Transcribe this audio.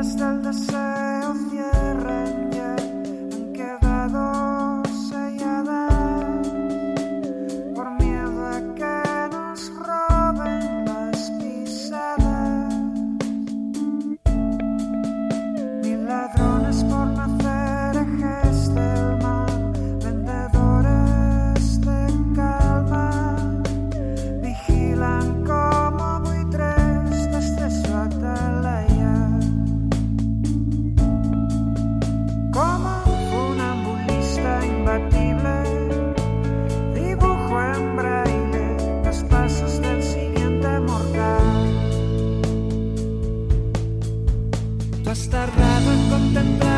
vías del deseo cierran ya, han quedado selladas por miedo a que nos roben las pisadas. Ni ladrones por nacer ejes del mal, vendedores de calma, vigilan como buitres desde su atalaya. Como funambulista imbatible, dibujo en braille los pasos del siguiente mortal. Tú has tardado en contemplar